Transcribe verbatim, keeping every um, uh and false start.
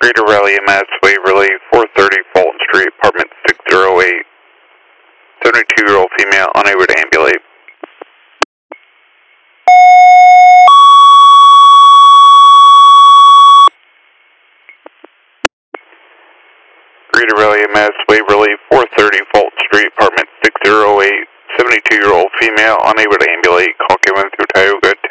Greater Raleigh M S, Waverly, four thirty Fulton Street, apartment six oh eight. seventy-two-year-old female, unable to ambulate. Greater Raleigh M S, Waverly, four thirty Fulton Street, apartment six oh eight. seventy-two-year-old female, unable to ambulate. Call given through Tioga.